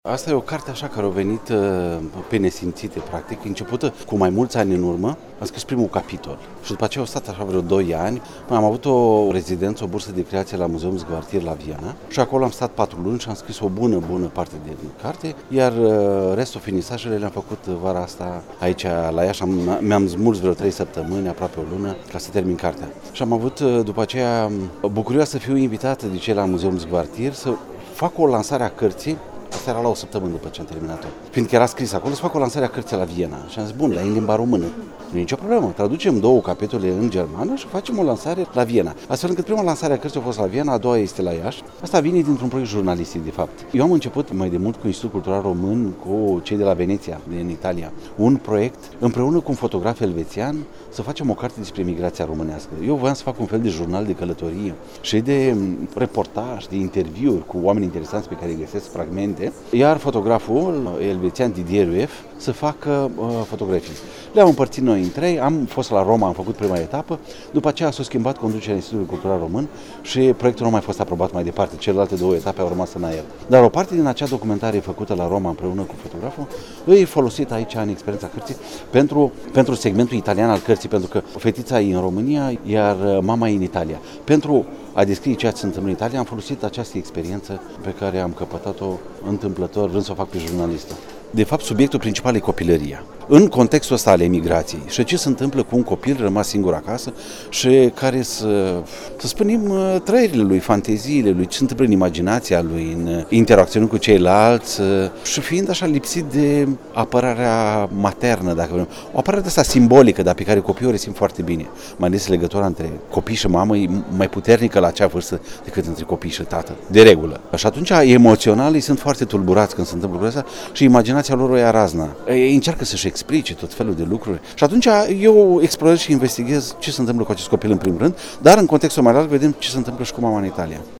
Asta e o carte așa care a venit pe nesimțite, practic, începută cu mai mulți ani în urmă. Am scris primul capitol și după aceea au stat așa vreo 2 ani. Am avut o rezidență, o bursă de creație la Muzeul Zgvartir la Viena și acolo am stat 4 luni și am scris o bună parte din carte, iar restul finisajele le-am făcut vara asta aici la Iași. Mi-am smuls vreo 3 săptămâni, aproape o lună, ca să termin cartea. Și am avut după aceea bucuria să fiu invitat de cei la Muzeul Zgvartir să fac o lansare a cărții. Asta era la o săptămână după ce am terminat-o. Fiindcă era scris acolo, să fac o lansare a cărții la Viena. Și am zis, bun, dar e în limba română. Nu e nicio problemă. Traducem 2 capitole în germană și facem o lansare la Viena. Astfel încât prima lansare a cărții a fost la Viena, a doua este la Iași. Asta vine dintr-un proiect jurnalistic, de fapt. Eu am început mai de mult cu Institutul Cultural Român, cu cei de la Veneția, din Italia. Un proiect, împreună cu un fotograf elvețian, să facem o carte despre migrația românească. Eu voiam să fac un fel de jurnal de călătorie și de reportaj, de interviuri cu oameni interesanți pe care îi găsesc fragmente, iar fotograful elvețian Didier Rueff să facă fotografii. Le-am împărțit noi în 3, am fost la Roma, am făcut prima etapă, după aceea s-a schimbat conducerea Institutului Cultural Român și proiectul nu a mai fost aprobat mai departe, celelalte 2 etape au rămas în aer. Dar o parte din acea documentare făcută la Roma împreună cu fotograful e folosită aici în experiența cărții pentru segmentul italian al cărții, pentru că fetița e în România, iar mama e în Italia. Pentru a descrie ceea ce se întâmplă în Italia, am folosit această experiență pe care am căpătat-o întâmplător, vrând să o fac pe jurnalistă. De fapt, subiectul principal e copilăria. În contextul ăsta al emigrației și ce se întâmplă cu un copil rămas singur acasă și care să spunem, trăirile lui, fanteziile lui, ce se întâmplă în imaginația lui, în interacțiunea cu ceilalți și fiind așa lipsit de apărarea maternă, dacă vrem. O apărare de asta simbolică, dar pe care copiii o resimt foarte bine. Mai ales legătura între copii și mamă e mai puternică la acea vârstă decât între copii și tată, de regulă. Și atunci, emoțional, ei sunt foarte tulburați când se întâmplă lucrurile astea și imaginația lor o ia razna. Ei încearcă să-și explice tot felul de lucruri. Și atunci eu explorez și investighez ce se întâmplă cu acest copil în primul rând, dar în contextul mai larg vedem ce se întâmplă și cu mama în Italia.